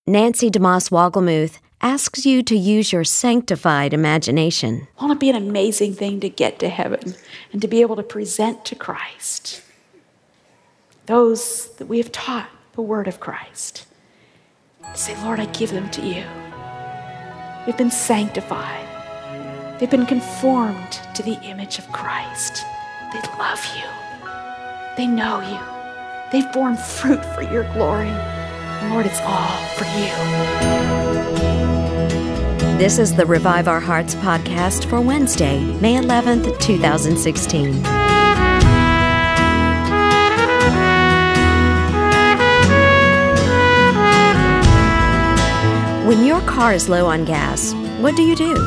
Nancy DeMoss Wogelmuth asks you to use your sanctified imagination. Won't it be an amazing thing to get to heaven and to be able to present to Christ those that we have taught the word of Christ? Say, Lord, I give them to you. They've been sanctified. They've been conformed to the image of Christ. They love you. They know you. They've borne fruit for your glory. And Lord, it's all for you. This is the Revive Our Hearts podcast for Wednesday, May 11th, 2016. When your car is low on gas, what do?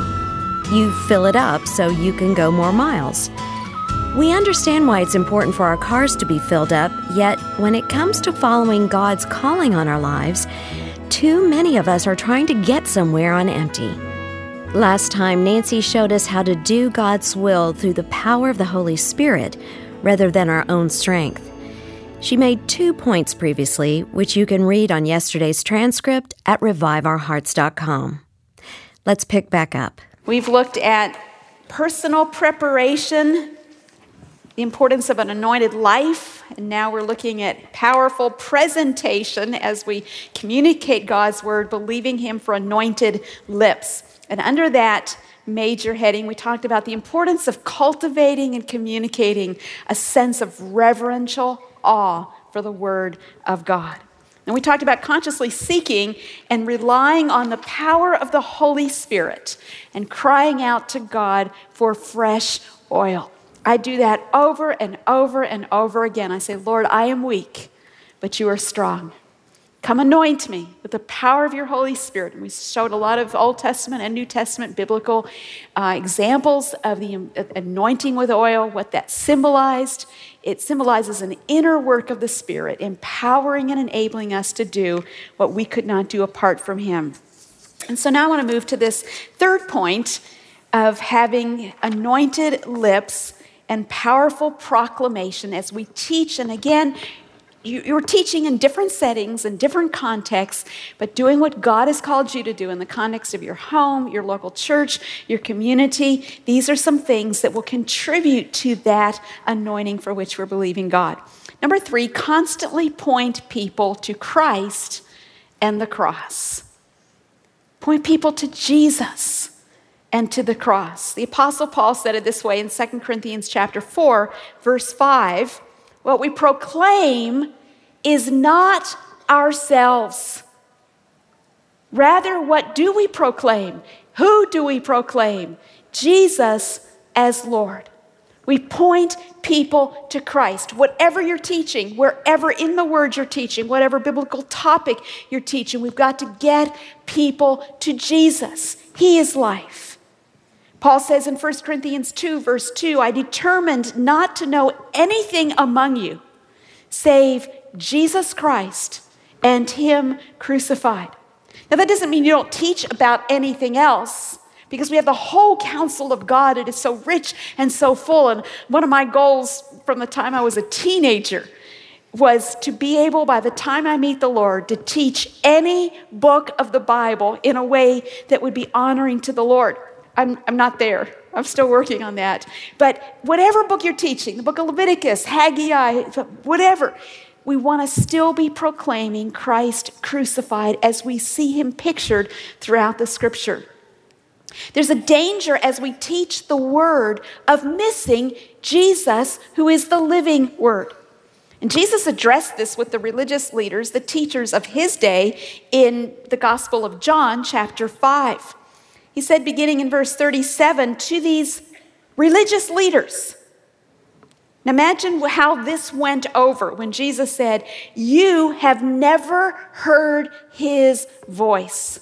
You fill it up so you can go more miles. We understand why it's important for our cars to be filled up, yet when it comes to following God's calling on our lives, too many of us are trying to get somewhere on empty. Last time, Nancy showed us how to do God's will through the power of the Holy Spirit rather than our own strength. She made 2 points previously, which you can read on yesterday's transcript at reviveourhearts.com. Let's pick back up. We've looked at personal preparation, the importance of an anointed life, and now we're looking at powerful presentation as we communicate God's word, believing Him for anointed lips. And under that major heading, we talked about the importance of cultivating and communicating a sense of reverential awe for the word of God. And we talked about consciously seeking and relying on the power of the Holy Spirit and crying out to God for fresh oil. I do that over and over and over again. I say, Lord, I am weak, but you are strong. Come anoint me with the power of your Holy Spirit. And we showed a lot of Old Testament and New Testament biblical examples of the anointing with oil, what that symbolized. It symbolizes an inner work of the Spirit, empowering and enabling us to do what we could not do apart from Him. And so now I want to move to this third point of having anointed lips and powerful proclamation as we teach. And again, you're teaching in different settings and different contexts, but doing what God has called you to do in the context of your home, your local church, your community. These are some things that will contribute to that anointing for which we're believing God. Number 3, constantly point people to Christ and the cross. Point people to Jesus and to the cross. The Apostle Paul said it this way in 2 Corinthians chapter 4, verse 5. What we proclaim is not ourselves. Rather, what do we proclaim? Who do we proclaim? Jesus as Lord. We point people to Christ. Whatever you're teaching, wherever in the Word you're teaching, whatever biblical topic you're teaching, we've got to get people to Jesus. He is life. Paul says in 1 Corinthians 2, verse 2, I determined not to know anything among you save Jesus Christ and Him crucified. Now that doesn't mean you don't teach about anything else, because we have the whole counsel of God. It is so rich and so full. And one of my goals from the time I was a teenager was to be able, by the time I meet the Lord, to teach any book of the Bible in a way that would be honoring to the Lord. I'm not there. I'm still working on that. But whatever book you're teaching, the book of Leviticus, Haggai, whatever, we want to still be proclaiming Christ crucified as we see Him pictured throughout the Scripture. There's a danger as we teach the Word of missing Jesus, who is the living Word. And Jesus addressed this with the religious leaders, the teachers of His day, in the Gospel of John, chapter 5. He said, beginning in verse 37, to these religious leaders. Now imagine how this went over when Jesus said, you have never heard His voice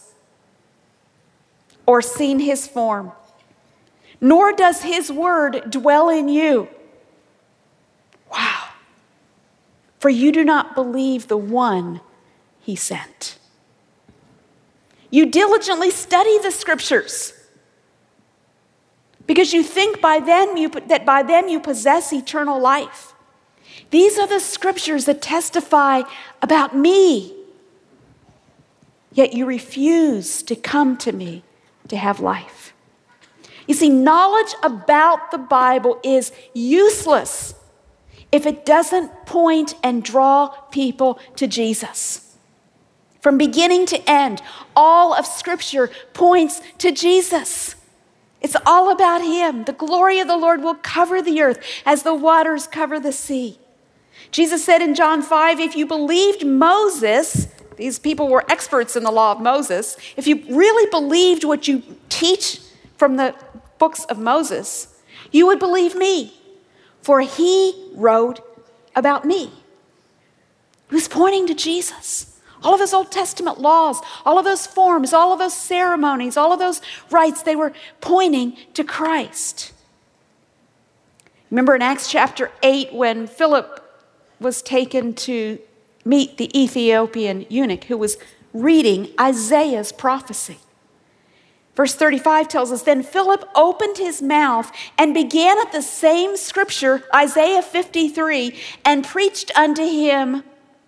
or seen His form, nor does His word dwell in you. Wow. For you do not believe the one He sent. You diligently study the Scriptures because you think that by them you possess eternal life. These are the Scriptures that testify about me. yet you refuse to come to me to have life. You see, knowledge about the Bible is useless if it doesn't point and draw people to Jesus. From beginning to end, all of Scripture points to Jesus. It's all about him. The glory of the Lord will cover the earth as the waters cover the sea. Jesus said in John 5, if you believed Moses, these people were experts in the law of Moses, if you really believed what you teach from the books of Moses, you would believe me, for he wrote about me. He was pointing to Jesus. All of those Old Testament laws, all of those forms, all of those ceremonies, all of those rites, they were pointing to Christ. Remember in Acts chapter 8 when Philip was taken to meet the Ethiopian eunuch who was reading Isaiah's prophecy. Verse 35 tells us, then Philip opened his mouth and began at the same scripture, Isaiah 53, and preached unto him,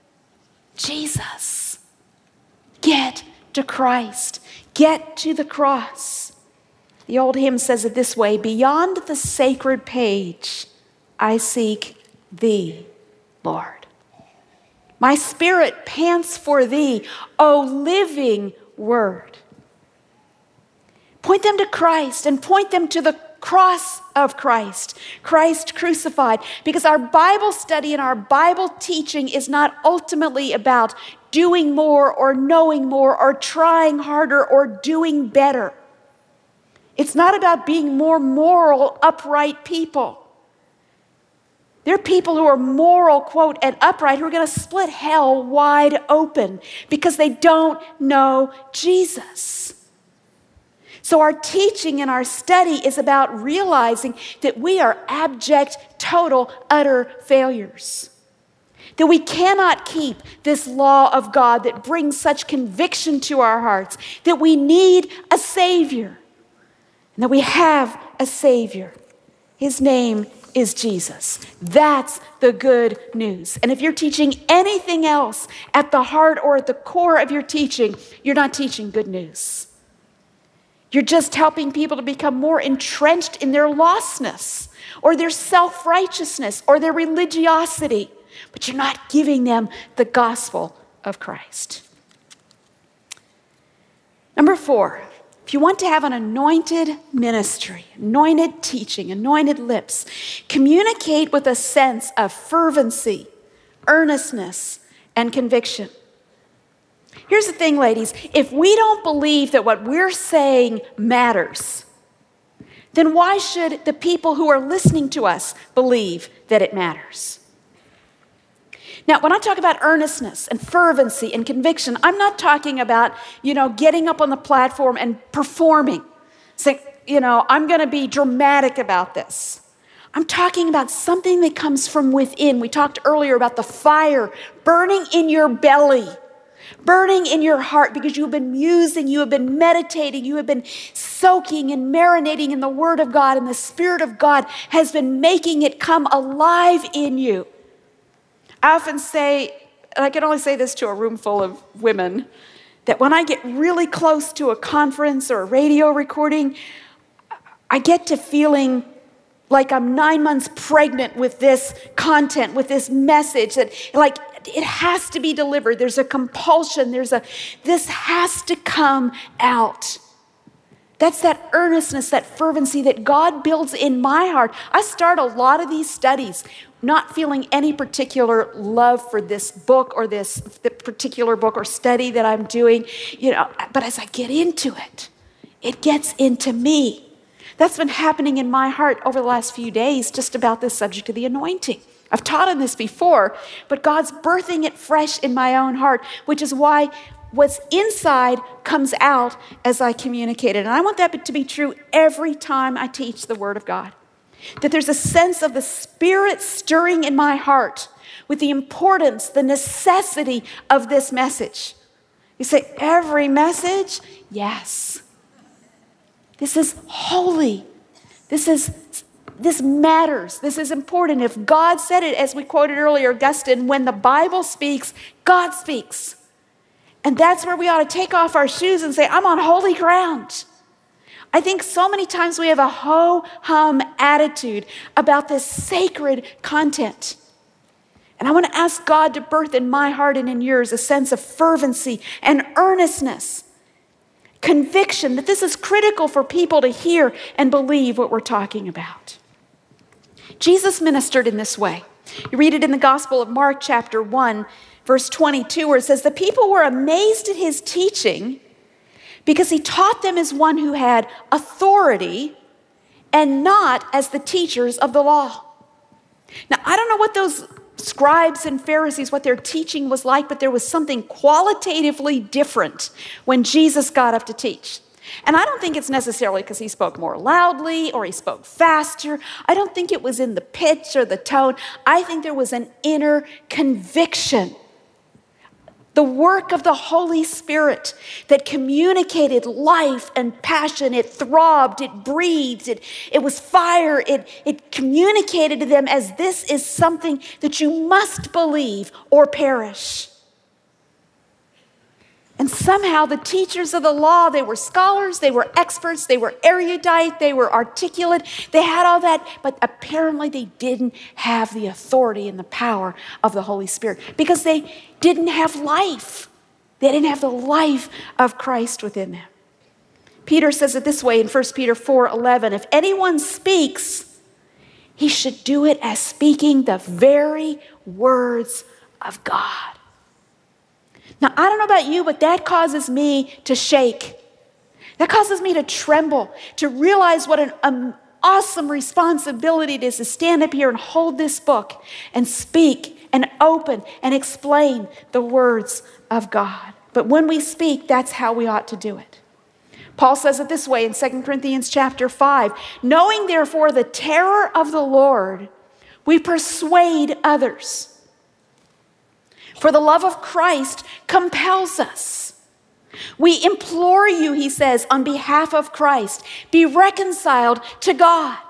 Jesus, get to Christ, get to the cross. The old hymn says it this way, beyond the sacred page, I seek thee, Lord. My spirit pants for thee, O living word. Point them to Christ and point them to the cross of Christ, Christ crucified, because our Bible study and our Bible teaching is not ultimately about doing more or knowing more or trying harder or doing better. It's not about being more moral, upright people. There are people who are moral, quote, and upright who are going to split hell wide open because they don't know Jesus. So our teaching and our study is about realizing that we are abject, total, utter failures. That we cannot keep this law of God that brings such conviction to our hearts. That we need a Savior. And that we have a Savior. His name is Jesus. That's the good news. And if you're teaching anything else at the heart or at the core of your teaching, you're not teaching good news. You're just helping people to become more entrenched in their lostness or their self-righteousness or their religiosity, but you're not giving them the gospel of Christ. Number 4, if you want to have an anointed ministry, anointed teaching, anointed lips, communicate with a sense of fervency, earnestness, and conviction. Here's the thing, ladies. If we don't believe that what we're saying matters, then why should the people who are listening to us believe that it matters? Now, when I talk about earnestness and fervency and conviction, I'm not talking about, getting up on the platform and performing. Saying, I'm going to be dramatic about this. I'm talking about something that comes from within. We talked earlier about the fire burning in your belly. Burning in your heart because you have been musing, you have been meditating, you have been soaking and marinating in the Word of God, and the Spirit of God has been making it come alive in you. I often say, and I can only say this to a room full of women, that when I get really close to a conference or a radio recording, I get to feeling like I'm 9 months pregnant with this content, with this message, that it has to be delivered. There's a compulsion. This has to come out. That's that earnestness, that fervency that God builds in my heart. I start a lot of these studies not feeling any particular love for this book or the particular book or study that I'm doing, but as I get into it, it gets into me. That's been happening in my heart over the last few days just about this subject of the anointing. I've taught on this before, but God's birthing it fresh in my own heart, which is why what's inside comes out as I communicate it. And I want that to be true every time I teach the Word of God. That there's a sense of the Spirit stirring in my heart with the importance, the necessity of this message. You say, every message? Yes. This is holy. This matters. This is important. If God said it, as we quoted earlier, Augustine, when the Bible speaks, God speaks. And that's where we ought to take off our shoes and say, I'm on holy ground. I think so many times we have a ho-hum attitude about this sacred content. And I want to ask God to birth in my heart and in yours a sense of fervency and earnestness, conviction that this is critical for people to hear and believe what we're talking about. Jesus ministered in this way. You read it in the Gospel of Mark chapter 1, verse 22, where it says, the people were amazed at his teaching because he taught them as one who had authority and not as the teachers of the law. Now, I don't know what those scribes and Pharisees, what their teaching was like, but there was something qualitatively different when Jesus got up to teach. And I don't think it's necessarily because he spoke more loudly or he spoke faster. I don't think it was in the pitch or the tone. I think there was an inner conviction. The work of the Holy Spirit that communicated life and passion. It throbbed, it breathed, it was fire. It communicated to them as this is something that you must believe or perish. And somehow the teachers of the law, they were scholars, they were experts, they were erudite, they were articulate, they had all that, but apparently they didn't have the authority and the power of the Holy Spirit because they didn't have life. They didn't have the life of Christ within them. Peter says it this way in 1 Peter 4:11, if anyone speaks, he should do it as speaking the very words of God. Now, I don't know about you, but that causes me to shake. That causes me to tremble, to realize what an awesome responsibility it is to stand up here and hold this book and speak and open and explain the words of God. But when we speak, that's how we ought to do it. Paul says it this way in 2 Corinthians chapter 5, knowing therefore the terror of the Lord, we persuade others. For the love of Christ compels us. We implore you, he says, on behalf of Christ, be reconciled to God.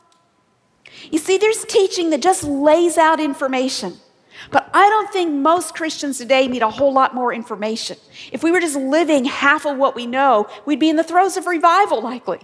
You see, there's teaching that just lays out information. But I don't think most Christians today need a whole lot more information. If we were just living half of what we know, we'd be in the throes of revival likely.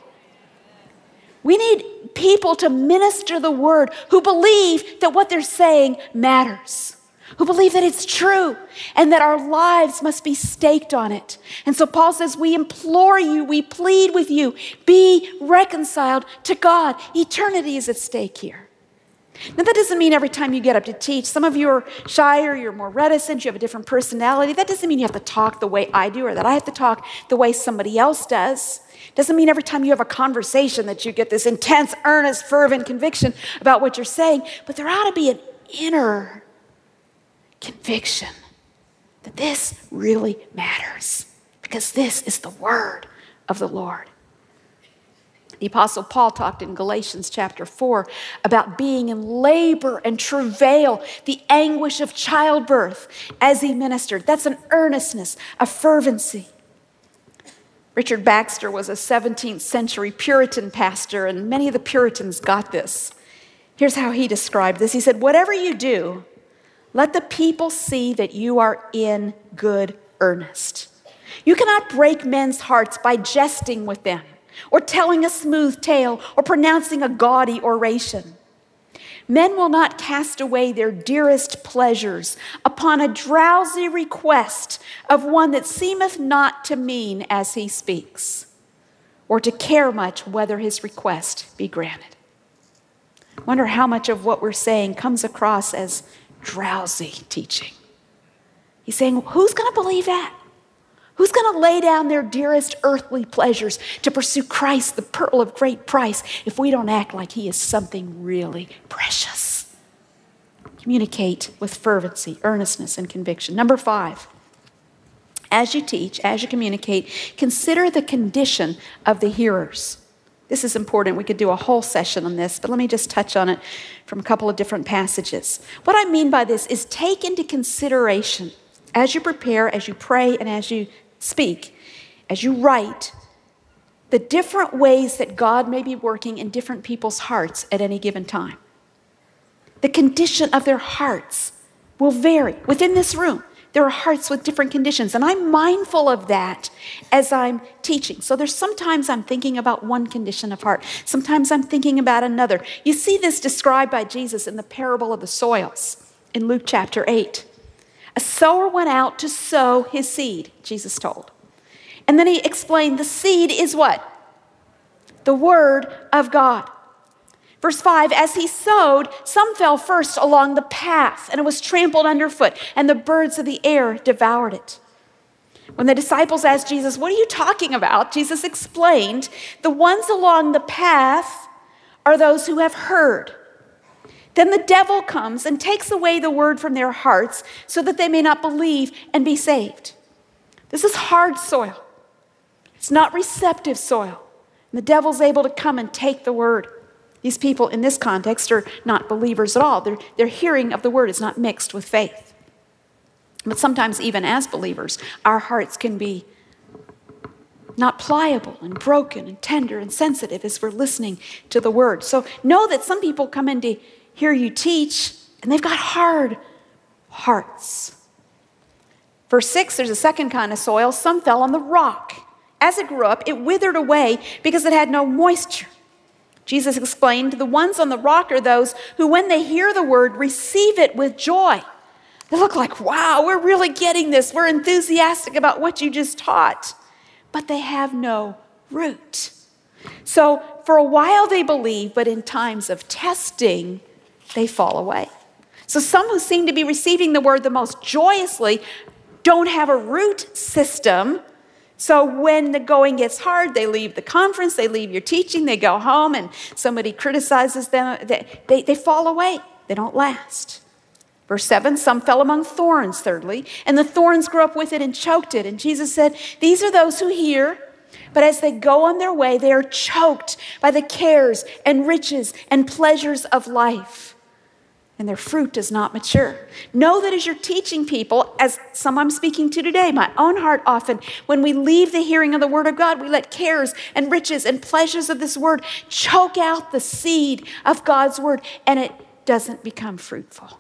We need people to minister the word who believe that what they're saying matters, who believe that it's true and that our lives must be staked on it. And so Paul says, we implore you, we plead with you, be reconciled to God. Eternity is at stake here. Now, that doesn't mean every time you get up to teach, some of you are shyer, you're more reticent, you have a different personality. That doesn't mean you have to talk the way I do or that I have to talk the way somebody else does. Doesn't mean every time you have a conversation that you get this intense, earnest, fervent conviction about what you're saying, but there ought to be an inner conviction that this really matters because this is the word of the Lord. The Apostle Paul talked in Galatians chapter 4 about being in labor and travail, the anguish of childbirth as he ministered. That's an earnestness, a fervency. Richard Baxter was a 17th century Puritan pastor, and many of the Puritans got this. Here's how he described this. He said, whatever you do, let the people see that you are in good earnest. You cannot break men's hearts by jesting with them, or telling a smooth tale, or pronouncing a gaudy oration. Men will not cast away their dearest pleasures upon a drowsy request of one that seemeth not to mean as he speaks, or to care much whether his request be granted. I wonder how much of what we're saying comes across as drowsy teaching. He's saying, who's going to believe that? Who's going to lay down their dearest earthly pleasures to pursue Christ, the pearl of great price, if we don't act like he is something really precious? Communicate with fervency, earnestness, and conviction. Number 5, as you teach, as you communicate, consider the condition of the hearers. This is important. We could do a whole session on this, but let me just touch on it from a couple of different passages. What I mean by this is take into consideration as you prepare, as you pray, and as you speak, as you write, the different ways that God may be working in different people's hearts at any given time. The condition of their hearts will vary within this room. There are hearts with different conditions, and I'm mindful of that as I'm teaching. So there's sometimes I'm thinking about one condition of heart. Sometimes I'm thinking about another. You see this described by Jesus in the parable of the soils in Luke chapter 8. A sower went out to sow his seed, Jesus told. And then he explained the seed is what? The word of God. Verse 5, as he sowed, some fell first along the path, and it was trampled underfoot, and the birds of the air devoured it. When the disciples asked Jesus, what are you talking about? Jesus explained, the ones along the path are those who have heard. Then the devil comes and takes away the word from their hearts so that they may not believe and be saved. This is hard soil. It's not receptive soil. And the devil's able to come and take the word. These people in this context are not believers at all. Their hearing of the word is not mixed with faith. But sometimes even as believers, our hearts can be not pliable and broken and tender and sensitive as we're listening to the word. So know that some people come in to hear you teach and they've got hard hearts. Verse 6, there's a second kind of soil. Some fell on the rock. As it grew up, it withered away because it had no moisture. Jesus explained, the ones on the rock are those who, when they hear the word, receive it with joy. They look like, wow, we're really getting this. We're enthusiastic about what you just taught. But they have no root. So for a while they believe, but in times of testing, they fall away. So some who seem to be receiving the word the most joyously don't have a root system. So when the going gets hard, they leave the conference, they leave your teaching, they go home, and somebody criticizes them. They fall away. They don't last. Verse 7, some fell among thorns, thirdly, and the thorns grew up with it and choked it. And Jesus said, these are those who hear, but as they go on their way, they are choked by the cares and riches and pleasures of life. And their fruit does not mature. Know that as you're teaching people, as some I'm speaking to today, my own heart often, when we leave the hearing of the word of God, we let cares and riches and pleasures of this word choke out the seed of God's word, and it doesn't become fruitful.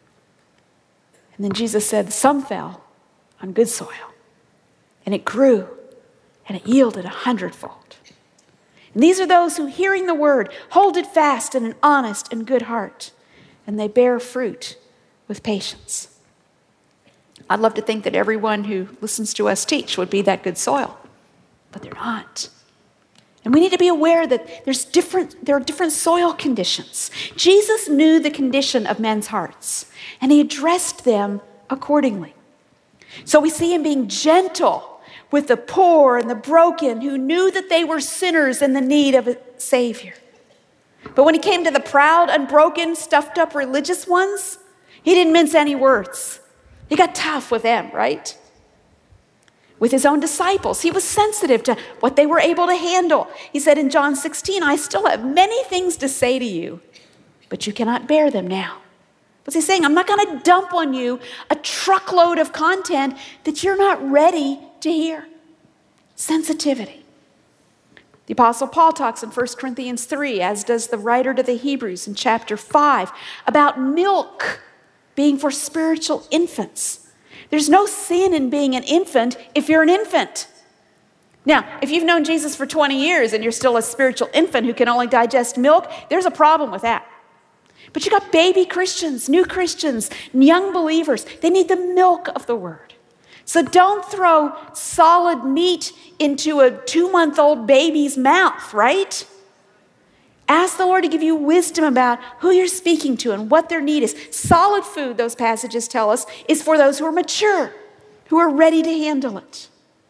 And then Jesus said, some fell on good soil, and it grew, and it yielded 100-fold. And these are those who, hearing the word, hold it fast in an honest and good heart, and they bear fruit with patience. I'd love to think that everyone who listens to us teach would be that good soil, but they're not. And we need to be aware that there are different soil conditions. Jesus knew the condition of men's hearts, and he addressed them accordingly. So we see him being gentle with the poor and the broken who knew that they were sinners in the need of a Savior. But when he came to the proud, unbroken, stuffed up religious ones, he didn't mince any words. He got tough with them, right? With his own disciples, he was sensitive to what they were able to handle. He said in John 16, I still have many things to say to you, but you cannot bear them now. What's he saying? I'm not going to dump on you a truckload of content that you're not ready to hear. Sensitivity. The Apostle Paul talks in 1 Corinthians 3, as does the writer to the Hebrews in chapter 5, about milk being for spiritual infants. There's no sin in being an infant if you're an infant. Now, if you've known Jesus for 20 years and you're still a spiritual infant who can only digest milk, there's a problem with that. But you got baby Christians, new Christians, young believers. They need the milk of the word. So don't throw solid meat into a 2-month-old baby's mouth, right? Ask the Lord to give you wisdom about who you're speaking to and what their need is. Solid food, those passages tell us, is for those who are mature, who are ready to handle it.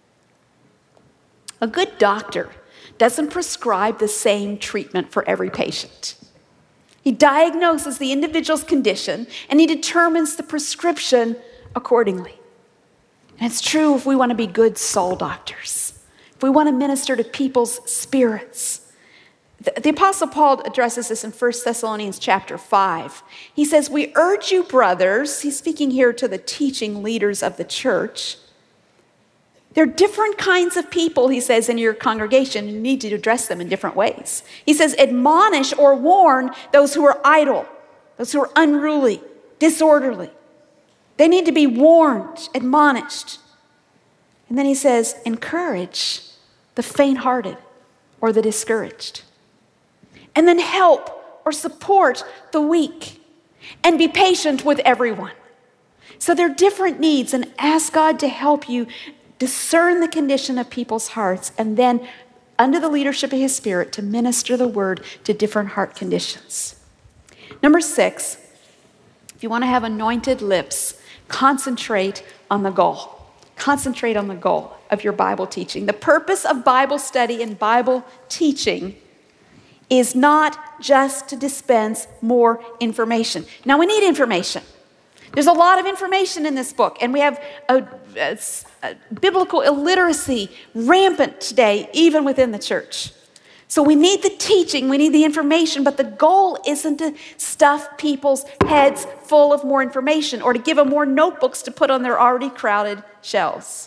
A good doctor doesn't prescribe the same treatment for every patient. He diagnoses the individual's condition and he determines the prescription accordingly. And it's true if we want to be good soul doctors, if we want to minister to people's spirits. The Apostle Paul addresses this in 1 Thessalonians chapter 5. He says, we urge you, brothers, he's speaking here to the teaching leaders of the church. There are different kinds of people, he says, in your congregation. You need to address them in different ways. He says, admonish or warn those who are idle, those who are unruly, disorderly. They need to be warned, admonished. And then he says, encourage the faint-hearted or the discouraged. And then help or support the weak. And be patient with everyone. So there are different needs, and ask God to help you discern the condition of people's hearts, and then under the leadership of his Spirit to minister the word to different heart conditions. Number 6, if you want to have anointed lips, concentrate on the goal. Concentrate on the goal of your Bible teaching. The purpose of Bible study and Bible teaching is not just to dispense more information. Now, we need information. There's a lot of information in this book, and we have a biblical illiteracy rampant today, even within the church. So we need the teaching, we need the information, but the goal isn't to stuff people's heads full of more information or to give them more notebooks to put on their already crowded shelves.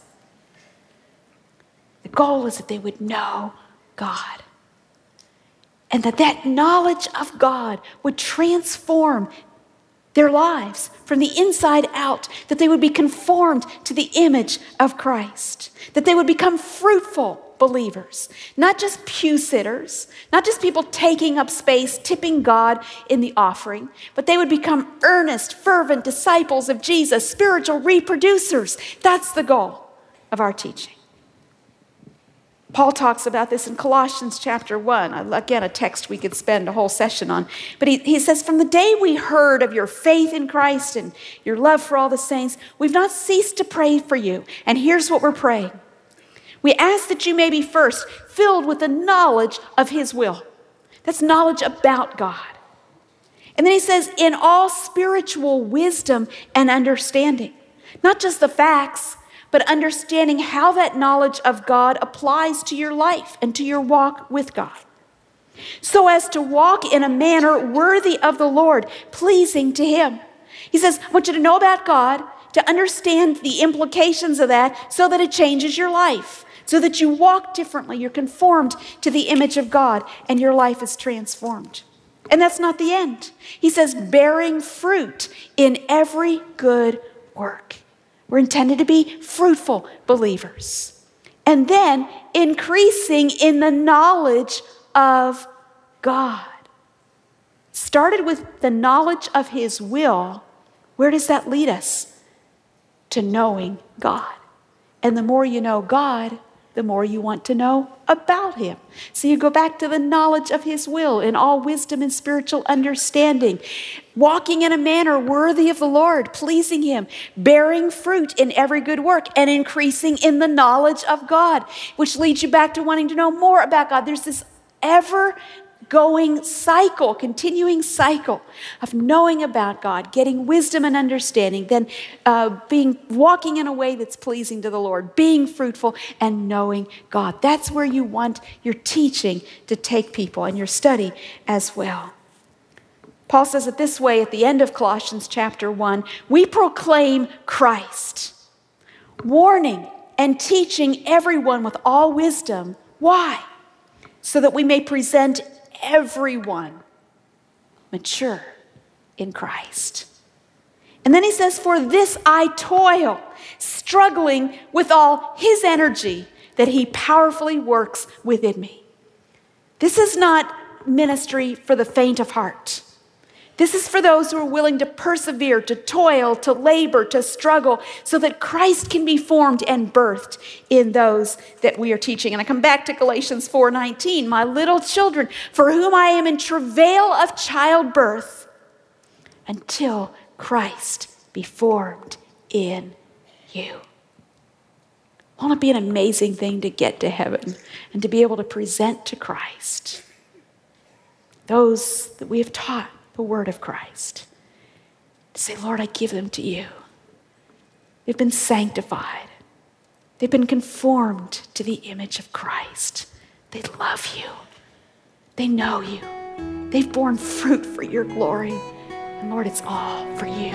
The goal is that they would know God. And that knowledge of God would transform their lives from the inside out, that they would be conformed to the image of Christ, that they would become fruitful believers, not just pew sitters, not just people taking up space, tipping God in the offering, but they would become earnest, fervent disciples of Jesus, spiritual reproducers. That's the goal of our teaching. Paul talks about this in Colossians chapter 1. Again, a text we could spend a whole session on. But he says, from the day we heard of your faith in Christ and your love for all the saints, we've not ceased to pray for you. And here's what we're praying. We ask that you may be first filled with the knowledge of his will. That's knowledge about God. And then he says, in all spiritual wisdom and understanding. Not just the facts, but understanding how that knowledge of God applies to your life and to your walk with God. So as to walk in a manner worthy of the Lord, pleasing to him. He says, I want you to know about God, to understand the implications of that so that it changes your life, so that you walk differently, you're conformed to the image of God, and your life is transformed. And that's not the end. He says, bearing fruit in every good work. We're intended to be fruitful believers. And then increasing in the knowledge of God. Started with the knowledge of his will. Where does that lead us? To knowing God. And the more you know God, the more you want to know about him. So you go back to the knowledge of his will in all wisdom and spiritual understanding. Walking in a manner worthy of the Lord, pleasing him, bearing fruit in every good work, and increasing in the knowledge of God, which leads you back to wanting to know more about God. There's this ever-going cycle, continuing cycle of knowing about God, getting wisdom and understanding, then walking in a way that's pleasing to the Lord, being fruitful and knowing God. That's where you want your teaching to take people and your study as well. Paul says it this way at the end of Colossians chapter 1, we proclaim Christ, warning and teaching everyone with all wisdom. Why? So that we may present everyone mature in Christ. And then he says, for this I toil, struggling with all his energy that he powerfully works within me. This is not ministry for the faint of heart. This is for those who are willing to persevere, to toil, to labor, to struggle, so that Christ can be formed and birthed in those that we are teaching. And I come back to Galatians 4:19, my little children, for whom I am in travail of childbirth, until Christ be formed in you. Won't it be an amazing thing to get to heaven and to be able to present to Christ those that we have taught the word of Christ? To say, Lord, I give them to you. They've been sanctified. They've been conformed to the image of Christ. They love you. They know you. They've borne fruit for your glory. And Lord, it's all for you.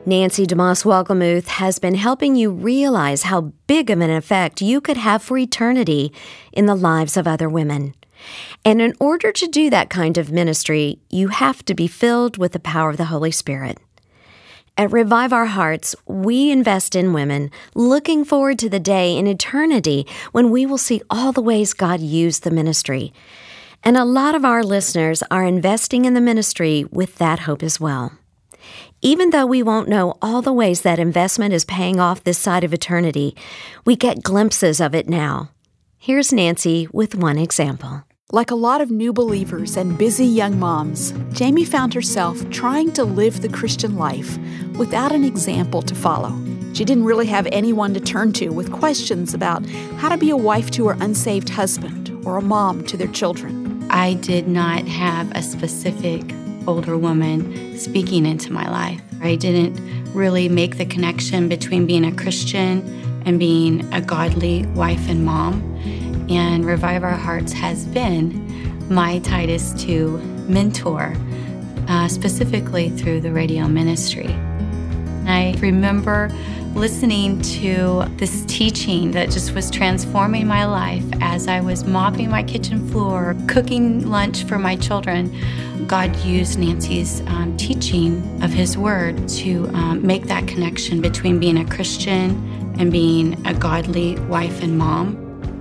Nancy DeMoss Wolgemuth has been helping you realize how big of an effect you could have for eternity in the lives of other women. And in order to do that kind of ministry, you have to be filled with the power of the Holy Spirit. At Revive Our Hearts, we invest in women, looking forward to the day in eternity when we will see all the ways God used the ministry. And a lot of our listeners are investing in the ministry with that hope as well. Even though we won't know all the ways that investment is paying off this side of eternity, we get glimpses of it now. Here's Nancy with one example. Like a lot of new believers and busy young moms, Jamie found herself trying to live the Christian life without an example to follow. She didn't really have anyone to turn to with questions about how to be a wife to her unsaved husband or a mom to their children. I did not have a specific older woman speaking into my life. I didn't really make the connection between being a Christian and being a godly wife and mom. And Revive Our Hearts has been my Titus II mentor, specifically through the radio ministry. I remember listening to this teaching that just was transforming my life as I was mopping my kitchen floor, cooking lunch for my children. God used Nancy's teaching of His Word to make that connection between being a Christian and being a godly wife and mom.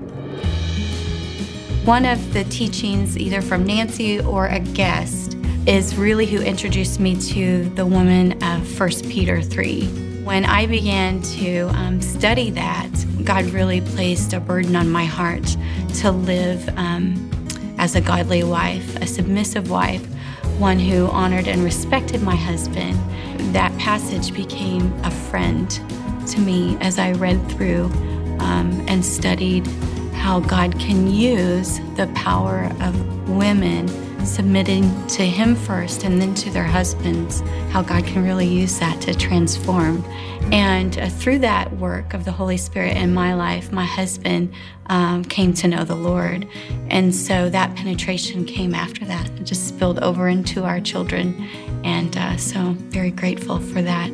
One of the teachings, either from Nancy or a guest, is really who introduced me to the woman of 1 Peter 3. When I began to study that, God really placed a burden on my heart to live as a godly wife, a submissive wife, one who honored and respected my husband. That passage became a friend to me as I read through and studied how God can use the power of women submitting to Him first and then to their husbands, how God can really use that to transform. And through that work of the Holy Spirit in my life, my husband came to know the Lord. And so that penetration came after that. It just spilled over into our children. And so very grateful for that.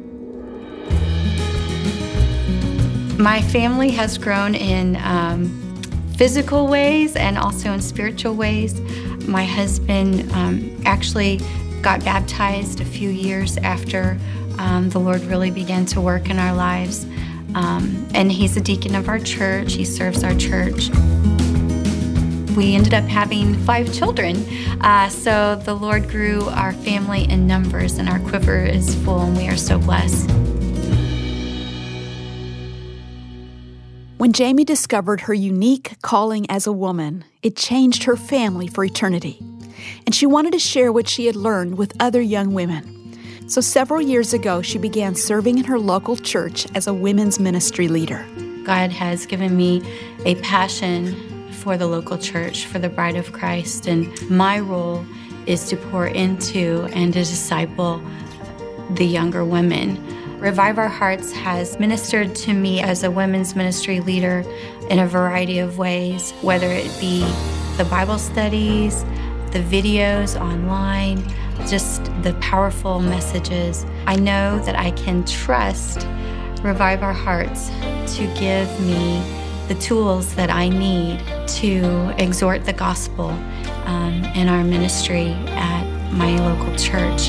My family has grown in physical ways and also in spiritual ways. My husband actually got baptized a few years after the Lord really began to work in our lives. And he's a deacon of our church. He serves our church. We ended up having 5 children. So the Lord grew our family in numbers, and our quiver is full, and we are so blessed. When Jamie discovered her unique calling as a woman, it changed her family for eternity. And she wanted to share what she had learned with other young women. So several years ago, she began serving in her local church as a women's ministry leader. God has given me a passion for the local church, for the Bride of Christ, and my role is to pour into and to disciple the younger women. Revive Our Hearts has ministered to me as a women's ministry leader in a variety of ways, whether it be the Bible studies, the videos online, just the powerful messages. I know that I can trust Revive Our Hearts to give me the tools that I need to exhort the gospel in our ministry at my local church.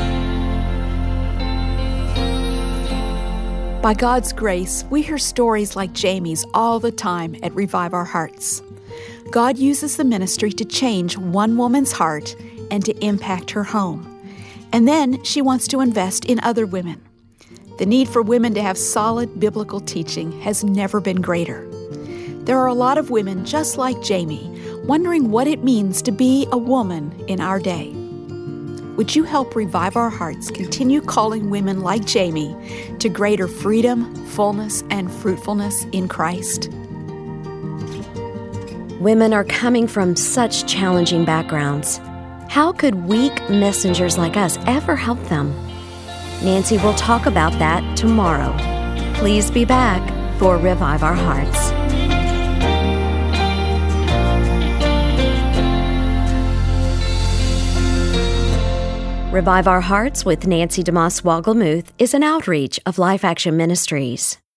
By God's grace, we hear stories like Jamie's all the time at Revive Our Hearts. God uses the ministry to change one woman's heart and to impact her home. And then she wants to invest in other women. The need for women to have solid biblical teaching has never been greater. There are a lot of women just like Jamie, wondering what it means to be a woman in our day. Would you help Revive Our Hearts continue calling women like Jamie to greater freedom, fullness, and fruitfulness in Christ? Women are coming from such challenging backgrounds. How could weak messengers like us ever help them? Nancy will talk about that tomorrow. Please be back for Revive Our Hearts. Revive Our Hearts with Nancy DeMoss Wogelmuth is an outreach of Life Action Ministries.